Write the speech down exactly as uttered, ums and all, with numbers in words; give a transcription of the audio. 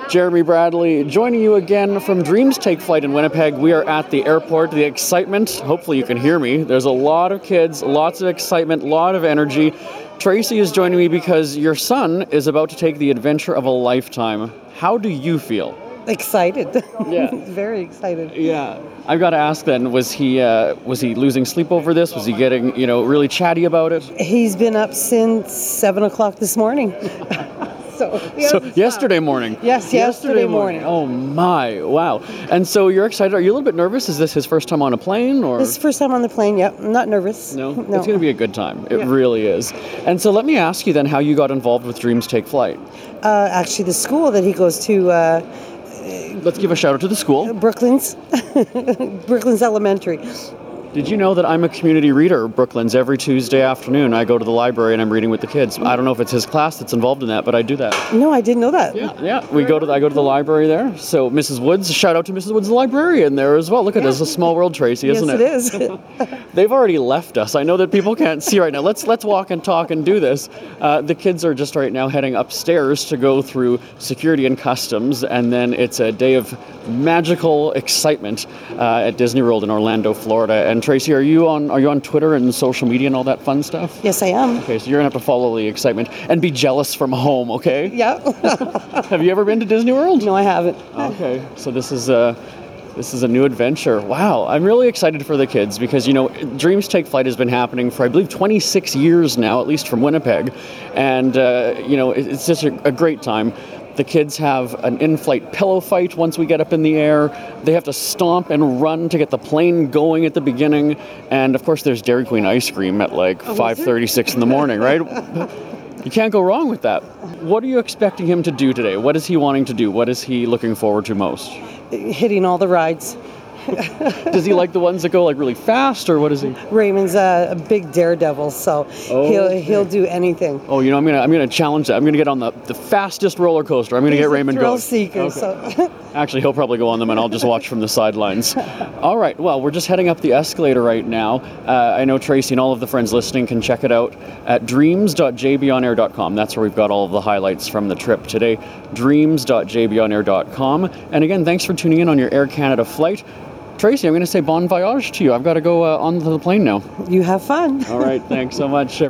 Jeremy Bradley, joining you again from Dreams Take Flight in Winnipeg. We are at the airport. The excitement, hopefully you can hear me. There's a lot of kids, lots of excitement, a lot of energy. Tracy is joining me because your son is about to take the adventure of a lifetime. How do you feel? Excited. Yeah. Very excited. Yeah. I've got to ask then, was he uh, was he losing sleep over this? Was he getting, you know, really chatty about it? He's been up since seven o'clock this morning. So, so yesterday morning. Yes, yesterday, yesterday morning. morning. Oh my, wow. And so you're excited. Are you a little bit nervous? Is this his first time on a plane? Or This is first time on the plane, yep. I'm not nervous. No? no. It's going to be a good time. It yeah. really is. And so let me ask you then how you got involved with Dreams Take Flight. Uh, actually, the school that he goes to... Uh, Let's give a shout out to the school. Brooklands. Brooklands Elementary. Did you know that I'm a community reader at Brooklands? Every Tuesday afternoon I go to the library and I'm reading with the kids. I don't know if it's his class that's involved in that, but I do that. No, I didn't know that. Yeah, yeah. We go to the, I go to the library there. So Missus Woods, shout out to Missus Woods, the librarian there as well. Look at yeah. it, it's a small world, Tracy, isn't it? Yes, it is. They've already left us. I know that people can't see right now. Let's let's walk and talk and do this. Uh, the kids are just right now heading upstairs to go through security and customs, and then it's a day of magical excitement uh, at Disney World in Orlando, Florida. And Tracy, are you on are you on Twitter and social media and all that fun stuff? Yes, I am. Okay, so you're gonna have to follow the excitement and be jealous from home, okay? Yeah. Have you ever been to Disney World? No, I haven't. Okay, so this is a this is a new adventure. Wow, I'm really excited for the kids because, you know, Dreams Take Flight has been happening for, I believe, twenty-six years now, at least from Winnipeg, and uh, you know, it's just a, a great time. The kids have an in-flight pillow fight once we get up in the air. They have to stomp and run to get the plane going at the beginning. And, of course, there's Dairy Queen ice cream at like oh, five thirty-six in the morning, right? You can't go wrong with that. What are you expecting him to do today? What is he wanting to do? What is he looking forward to most? Hitting all the rides. Does he like the ones that go like really fast, or what is he? Raymond's a, a big daredevil, so oh, he'll okay. he'll do anything. Oh, you know, I'm gonna I'm gonna challenge that. I'm gonna get on the, the fastest roller coaster. I'm gonna He's get Raymond going. going. Seeker, okay. so. Actually, he'll probably go on them, and I'll just watch from the sidelines. All right. Well, we're just heading up the escalator right now. Uh, I know Tracy and all of the friends listening can check it out at dreams dot j b on air dot com. That's where we've got all of the highlights from the trip today. dreams dot j b on air dot com. And again, thanks for tuning in on your Air Canada flight. Tracy, I'm going to say bon voyage to you. I've got to go uh, onto the plane now. You have fun. All right. Thanks so much.